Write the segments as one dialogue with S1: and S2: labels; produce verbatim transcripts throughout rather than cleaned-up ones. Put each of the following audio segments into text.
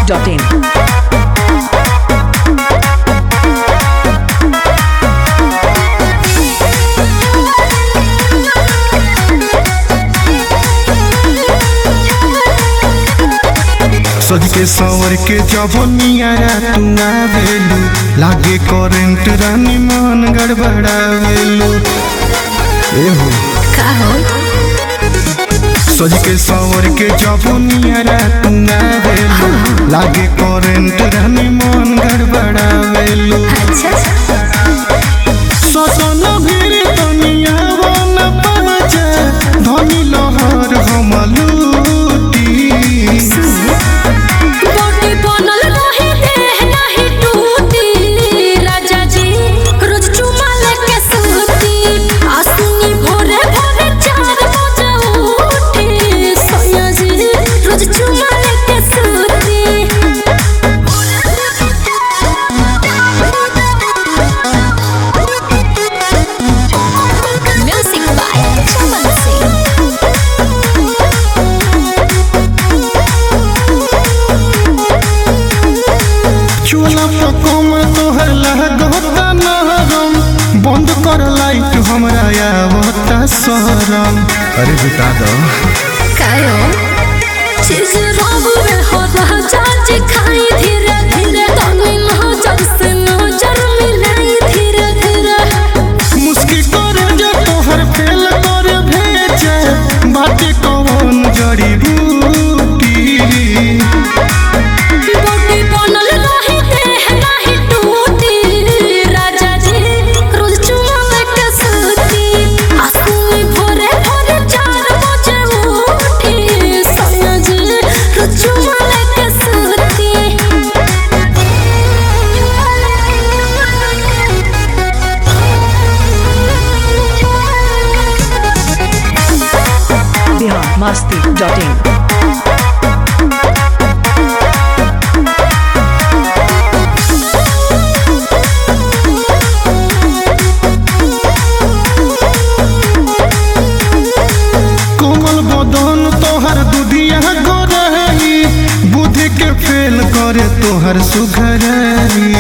S1: Dot in.
S2: सज के सवर के जब नियारा तू आवेलू लागे करेंट रानी मन गड़बड़ावेलू। एहो
S1: का हो
S2: सज के सवर के जब नियारा तू आवेलू लागे करेंट रानी मन गड़बड़ावेलू।
S1: अच्छा
S2: ससन भीड़ दुनिया वन पाजा धनी लहर हम लूटी।
S3: बॉडी बनल रही देह नहीं टूटी राजा जी रोज चुमा लेके सूती आसुनी भोरे भोरे चार बजे उठी सोया जी रोज चुमा लेके सूती। Music by Chaman Singh.
S2: चूल्हा पको में तोहर लगता नरम बंद कर लाइट हमरा आवता शरम। अरे बता दो
S3: कायो चीज रब में हो रहा जांच खाई धीरे धीरे तनी नजर से नजर मिलाई धीरे धीरे।
S2: मुस्की कर जो तोहर फेल कर भेजे बाटे कौन जड़ी बूटी।
S3: बॉडी बनल रही देह नहीं टूटी राजा जी रोज चुमा लेके सूती आसुनी भोरे भोरे चार बजे उठी सोया जी रोज चुमा लेके सूती।
S1: बिहार मस्ती डॉट इन।
S2: कोमल बदन तोहर दुधिया गोरही बुद्धि के फेल करे तोहर सुघरही।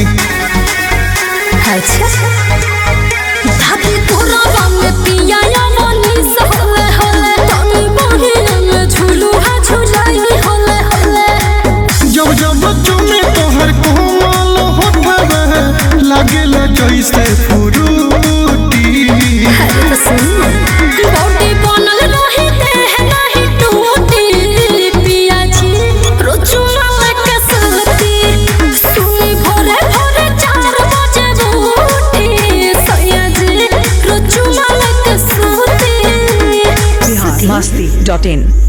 S3: अच्छा धाती तोरा में पिया या मनी होले होले तनी बहिया में झूलू हा झूलाई होले होले।
S2: जब जब चुमे तोहर कोमल होठवे लागेला जैसे फ्रूटी।
S3: अरे तो सुन बॉडी बनल रही देह नहीं टूटी पिया जी रोज चुमा लेके सूती सुनी भोरे भोरे चार बजे उठी सोया जी रोज चुमा लेके सूती।
S1: बिहार मस्ती डॉट इन।